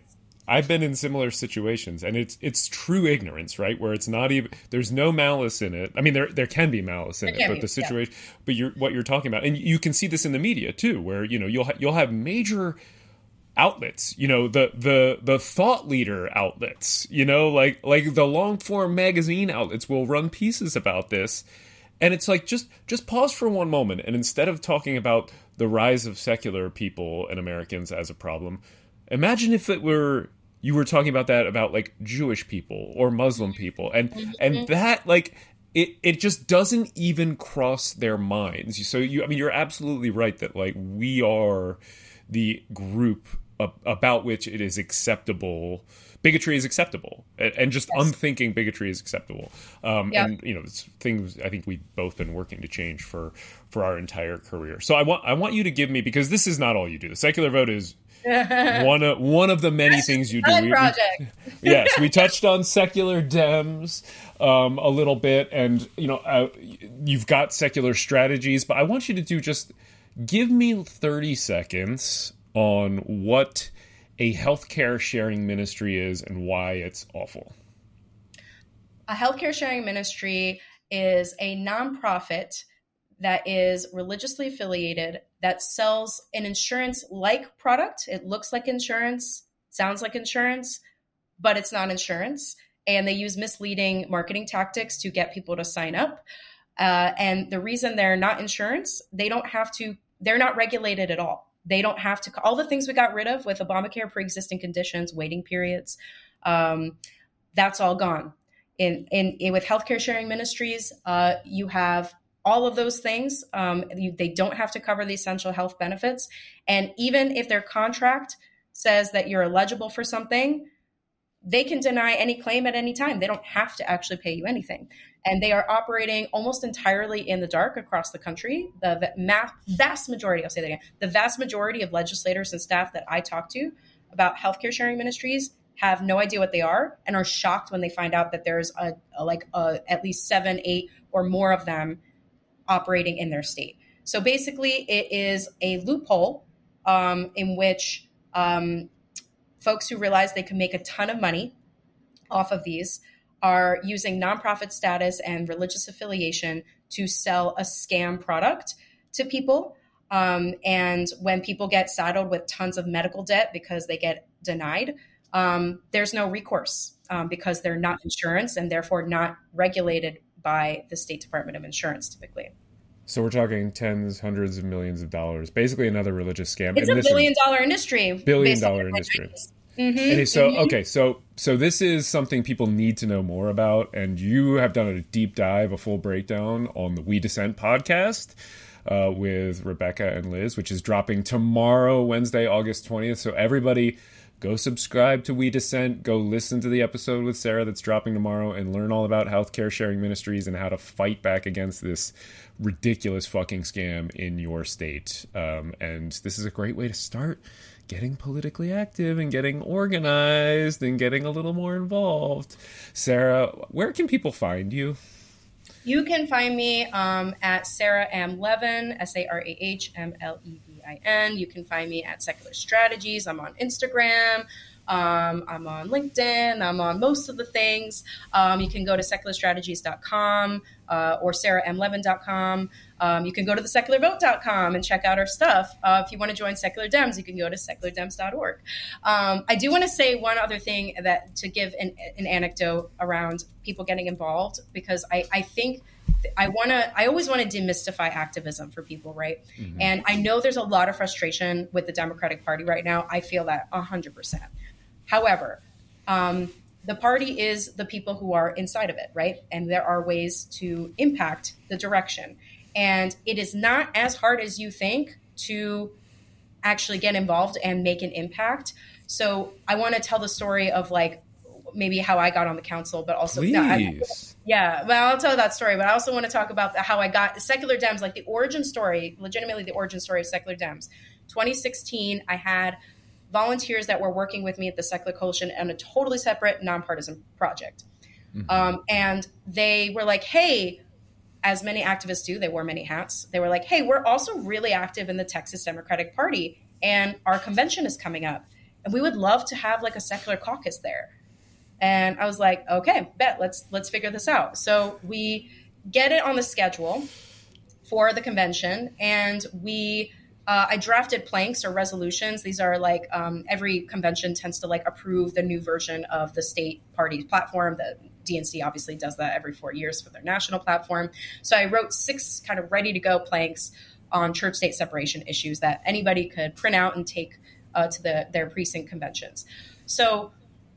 I've been in similar situations, and it's it's true ignorance, right? Where it's not even, there's no malice in it. I mean, there there can be malice in it, but be, the situation, yeah. but you're what you're talking about, and you can see this in the media too, where you know you'll ha- you'll have major outlets, you know, the the the thought leader outlets, you know, like like the long form magazine outlets will run pieces about this, and it's like just just pause for one moment, and instead of talking about the rise of secular people and Americans as a problem, imagine if it were you were talking about that about like Jewish people or Muslim people, and mm-hmm. and that like it it just doesn't even cross their minds. So you, I mean, you're absolutely right that like we are the group about which it is acceptable, bigotry is acceptable, and just yes. unthinking bigotry is acceptable. Um, yep. And you know, it's things I think we've both been working to change for for our entire career. So I want I want you to give me, because this is not all you do. The Secular Vote is one of one of the many things you do. We, project. We, yes, we touched on secular Dems um, a little bit, and you know, uh, you've got secular strategies, but I want you to do just give me thirty seconds on what a healthcare sharing ministry is and why it's awful. A healthcare sharing ministry is a nonprofit that is religiously affiliated that sells an insurance-like product. It looks like insurance, sounds like insurance, but it's not insurance. And they use misleading marketing tactics to get people to sign up. Uh, and the reason they're not insurance, they don't have to, they're not regulated at all. They don't have to, all the things we got rid of with Obamacare, pre-existing conditions, waiting periods, um, that's all gone. In, in, in with healthcare sharing ministries, uh, you have all of those things. Um, you, they don't have to cover the essential health benefits. And even if their contract says that you're eligible for something, they can deny any claim at any time. They don't have to actually pay you anything. And they are operating almost entirely in the dark across the country. The ma- vast majority, I'll say that again, the vast majority of legislators and staff that I talk to about healthcare sharing ministries have no idea what they are and are shocked when they find out that there's a, a like a, at least seven, eight or more of them operating in their state. So basically it is a loophole um, in which um, folks who realize they can make a ton of money off of these are using nonprofit status and religious affiliation to sell a scam product to people. Um, and when people get saddled with tons of medical debt because they get denied, um, there's no recourse um, because they're not insurance and therefore not regulated by the State Department of Insurance typically. So we're talking tens, hundreds of millions of dollars, basically another religious scam. It's and a billion dollar industry. Billion dollar industry. Mm-hmm, and so, mm-hmm. okay, so so this is something people need to know more about, and you have done a deep dive, a full breakdown on the We Dissent podcast uh, with Rebecca and Liz, which is dropping tomorrow, Wednesday, August twentieth. So everybody, go subscribe to We Dissent, go listen to the episode with Sarah that's dropping tomorrow, and learn all about healthcare sharing ministries and how to fight back against this ridiculous fucking scam in your state. Um, and this is a great way to start getting politically active and getting organized and getting a little more involved. Sarah, where can people find you? You can find me um, at Sarah M. Levin, S A R A H M L E V I N. You can find me at Secular Strategies. I'm on Instagram. Um, I'm on LinkedIn. I'm on most of the things. Um, you can go to secular strategies dot com uh, or sarah m levin dot com. Um, you can go to the secular vote dot com and check out our stuff. Uh, if you want to join Secular Dems, you can go to secular dems dot org. Um, I do want to say one other thing that to give an, an anecdote around people getting involved, because I, I think I want to, I always want to demystify activism for people, right? Mm-hmm. And I know there's a lot of frustration with the Democratic Party right now. I feel that one hundred percent. However, um, the party is the people who are inside of it, right? And there are ways to impact the direction. And it is not as hard as you think to actually get involved and make an impact. So I want to tell the story of like maybe how I got on the council, but also Please. No, I, yeah, well, I'll tell that story. But I also want to talk about the, how I got Secular Dems, like the origin story, legitimately the origin story of Secular Dems. twenty sixteen, I had volunteers that were working with me at the Secular Coalition on a totally separate, nonpartisan project. Mm-hmm. Um, and they were like, hey, as many activists do, they wore many hats. They were like, hey, we're also really active in the Texas Democratic Party, and our convention is coming up. and we would love to have like a secular caucus there. And I was like, okay, bet, let's let's figure this out. So we get it on the schedule for the convention, and we uh, I drafted planks or resolutions. These are like um, every convention tends to like approve the new version of the state party platform. The D N C obviously does that every four years for their national platform. So I wrote six kind of ready to go planks on church-state separation issues that anybody could print out and take uh, to the their precinct conventions. So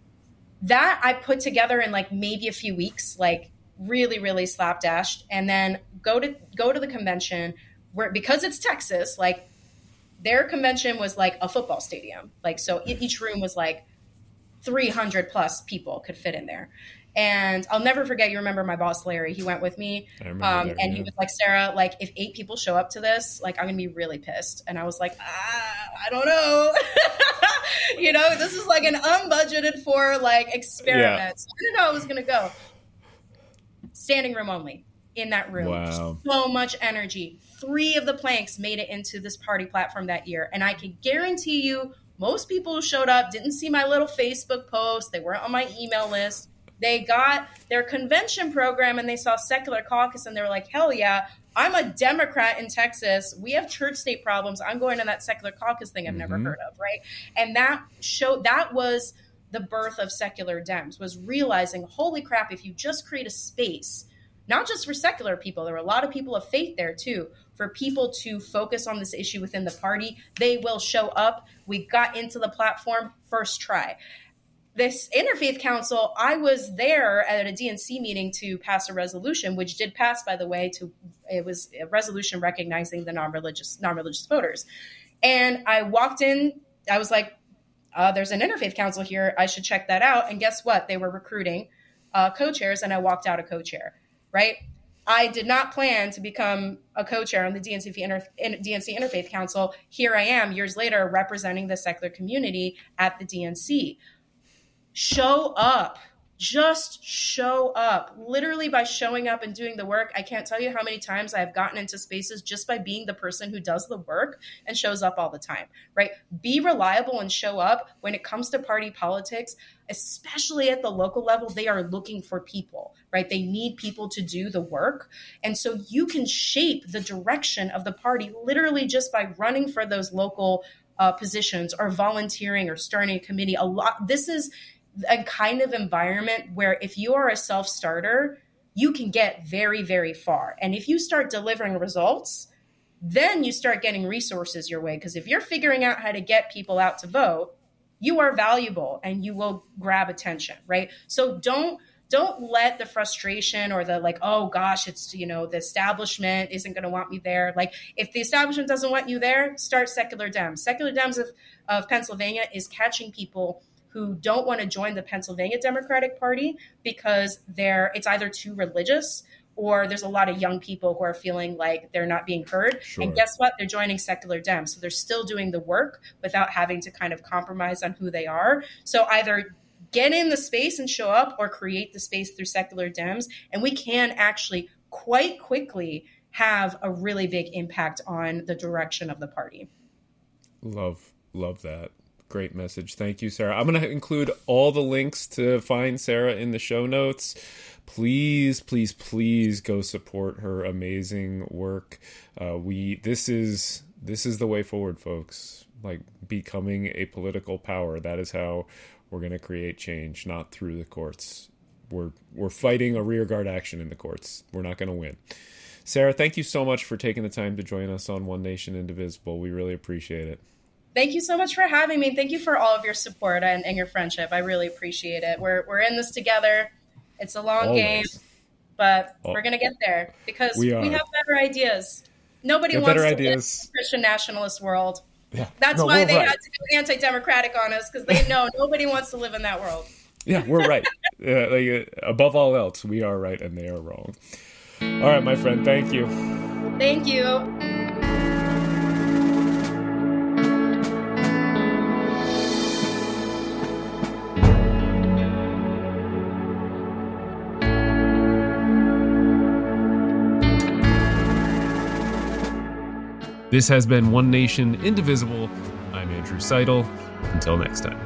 that I put together in like maybe a few weeks, like really, really slapdashed, and then go to go to the convention where, because it's Texas, like their convention was like a football stadium. Like, so each room was like three hundred plus people could fit in there. And I'll never forget, you remember my boss, Larry, he went with me. Um, that, and yeah. he was like, Sarah, like if eight people show up to this, like I'm going to be really pissed. And I was like, ah, I don't know. You know, this is like an unbudgeted for like experiment. Yeah. So I didn't know how it was going to go. Standing room only in that room. Wow. So much energy. Three of the planks made it into this party platform that year. And I can guarantee you, most people who showed up didn't see my little Facebook post. They weren't on my email list. They got their convention program and they saw secular caucus and they were like, hell yeah, I'm a Democrat in Texas. We have church state problems. I'm going to that secular caucus thing I've mm-hmm. never heard of, right? And that showed, that was the birth of Secular Dems, was realizing, holy crap, if you just create a space, not just for secular people, there were a lot of people of faith there too, for people to focus on this issue within the party, they will show up. We got into the platform first try. This Interfaith Council, I was there at a D N C meeting to pass a resolution, which did pass, by the way, to it was a resolution recognizing the non-religious non-religious voters. And I walked in, I was like, uh, there's an Interfaith Council here. I should check that out. And guess what? They were recruiting uh, co-chairs, and I walked out a co-chair, right? I did not plan to become a co-chair on the D N C, Inter- D N C Interfaith Council. Here I am years later representing the secular community at the D N C. Show up, just show up. Literally by showing up and doing the work. I can't tell you how many times I've gotten into spaces just by being the person who does the work and shows up all the time, right? Be reliable and show up. When it comes to party politics, especially at the local level, they are looking for people, right? They need people to do the work. And so you can shape the direction of the party literally just by running for those local uh, positions or volunteering or starting a committee. A lot. This is a kind of environment where if you are a self-starter, you can get very, very far. And if you start delivering results, then you start getting resources your way. Because if you're figuring out how to get people out to vote, you are valuable and you will grab attention, right? So don't don't let the frustration or the like, oh gosh, it's, you know, the establishment isn't going to want me there. Like if the establishment doesn't want you there, start Secular Dems. Secular Dems of, of Pennsylvania is catching people who don't want to join the Pennsylvania Democratic Party because they're it's either too religious or there's a lot of young people who are feeling like they're not being heard. Sure. And guess what? They're joining Secular Dems. So they're still doing the work without having to kind of compromise on who they are. So either get in the space and show up or create the space through Secular Dems. And we can actually quite quickly have a really big impact on the direction of the party. Love, love that. Great message. Thank you, Sarah. I'm going to include all the links to find Sarah in the show notes. Please, please, please go support her amazing work. Uh, we this is this is the way forward, folks. Like becoming a political power. That is how we're going to create change, not through the courts. We're we're fighting a rearguard action in the courts. We're not going to win. Sarah, thank you so much for taking the time to join us on One Nation Indivisible. We really appreciate it. Thank you so much for having me. Thank you for all of your support and, and your friendship. I really appreciate it. We're we're in this together. It's a long Always. game, but oh. we're going to get there because we, we have better ideas. Nobody wants to ideas. live in the Christian nationalist world. Yeah. That's no, why they right. had to go anti-democratic on us, because they know nobody wants to live in that world. Yeah, we're right. uh, like, uh, above all else, we are right and they are wrong. All right, my friend. Thank you. Thank you. This has been One Nation Indivisible. I'm I'm Andrew Seidel. Until next time.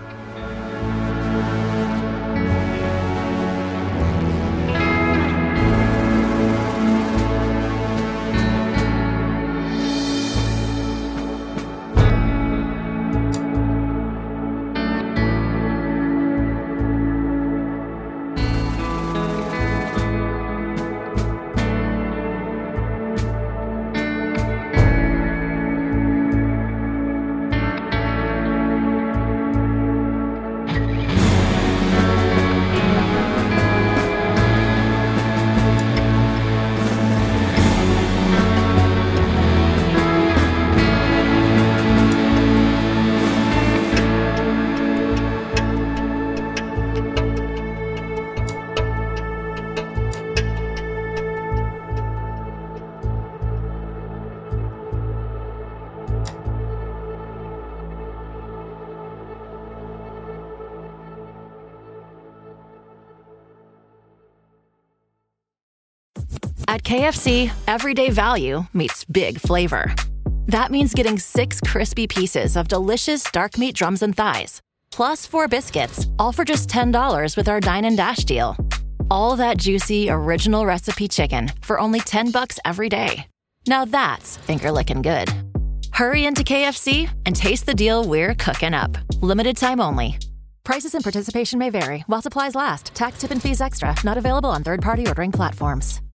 At K F C, everyday value meets big flavor. That means getting six crispy pieces of delicious dark meat drums and thighs, plus four biscuits, all for just ten dollars with our Dine and Dash deal. All that juicy, original recipe chicken for only ten bucks every day. Now that's finger-licking good. Hurry into K F C and taste the deal we're cooking up. Limited time only. Prices and participation may vary while supplies last. Tax, tip, and fees extra. Not available on third-party ordering platforms.